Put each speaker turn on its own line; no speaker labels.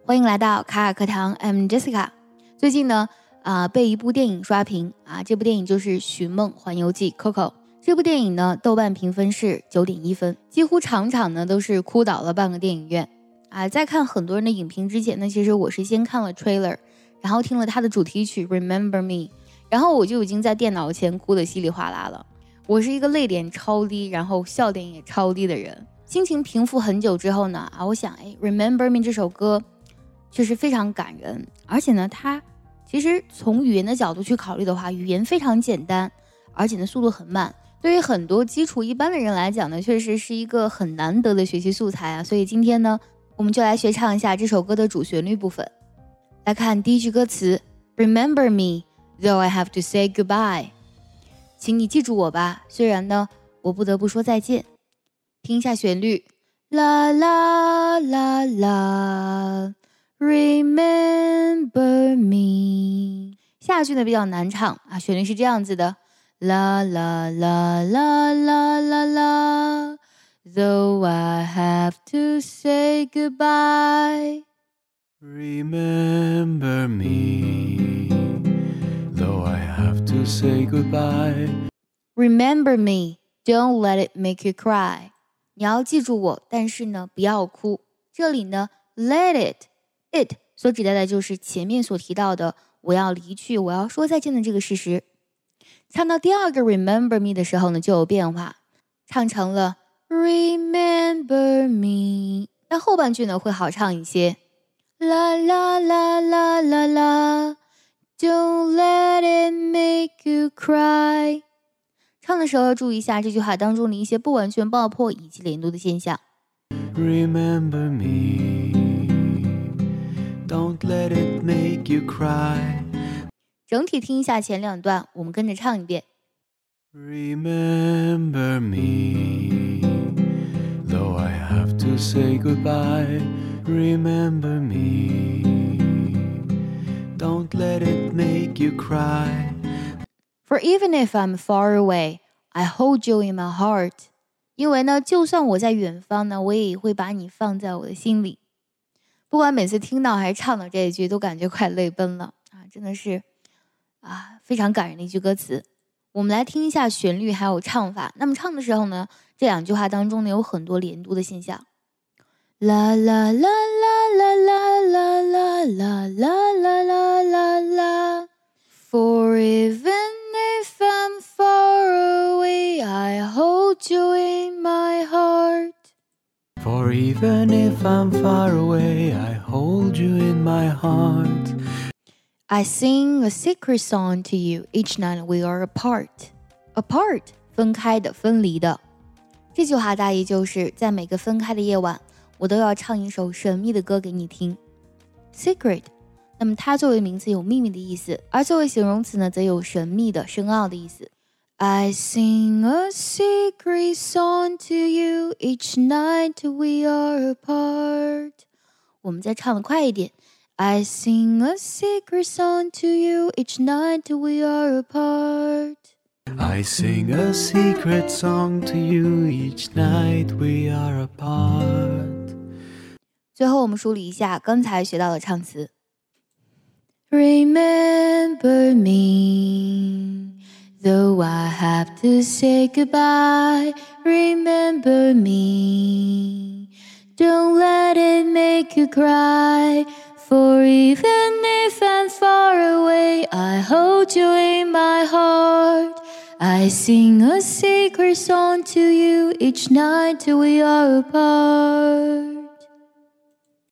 欢迎来到卡卡课堂 ，I'm Jessica。最近呢，被一部电影刷屏这部电影就是《寻梦环游记》Coco。这部电影呢，豆瓣评分是9.1分，几乎场场呢都是哭倒了半个电影院在看很多人的影评之前呢，其实我是先看了 trailer， 然后听了它的主题曲 Remember Me， 然后我就已经在电脑前哭得稀里哗啦了。我是一个泪点超低，然后笑点也超低的人。心情平复很久之后呢，我想Remember Me 这首歌确实非常感人，而且呢，它其实从语言的角度去考虑的话，语言非常简单，而且呢速度很慢。对于很多基础一般的人来讲呢，确实是一个很难得的学习素材所以今天呢，我们就来学唱一下这首歌的主旋律部分。来看第一句歌词 Remember me, though I have to say goodbye。 请你记住我吧，虽然呢我不得不说再见。听一下旋律，啦啦啦啦 Remember me。 下句呢比较难唱旋律是这样子的，啦啦啦啦啦啦啦 Though I have to say goodbye
Remember me Though I have to say goodbye
Remember me, don't let it make you cry。 你要记住我，但是呢不要哭。这里呢 let it 所指代的就是前面所提到的我要离去，我要说再见的这个事实。唱到第二个 Remember me 的时候呢就有变化，唱成了 Remember me， 那后半句呢会好唱一些，啦啦啦啦啦啦 Don't let it make you cry。 唱的时候要注意一下这句话当中的一些不完全爆破以及连读的现象。
Remember me Don't let it make you cry。
整体听一下前两段，我们跟着唱一遍。
Remember me Though I have to say goodbye Remember me Don't let it make you cry
For even if I'm far away, I hold you in my heart。 因为呢就算我在远方呢，我也会把你放在我的心里。不管每次听到还是唱到这一句都感觉快泪奔了真的是非常感人的一句歌词。我们来听一下旋律还有唱法。那么唱的时候呢，这两句话当中呢有很多连读的现象，啦啦啦啦啦啦啦啦啦啦啦啦啦啦 For even if I'm far away, I hold you in my heart
For even if I'm far away I hold you in my heart
I sing a secret song to you each night we are apart. Apart 分开的分离的，这句话大意就是在每个分开的夜晚，我都要唱一首神秘的歌给你听。 Secret 那么它作为名词有秘密的意思，而作为形容词呢则有神秘的深奥的意思。 I sing a secret song to you each night we are apart。 我们再唱得快一点， I sing a secret song to you each night we are apart
I sing a secret song to you each night we are apart
最后我们梳理一下刚才学到的唱词。 Remember me Though I have to say goodbye Remember me Don't let it make you cry For even if I'm far away I hold you in my heart I sing a secret song to you each night till we are apart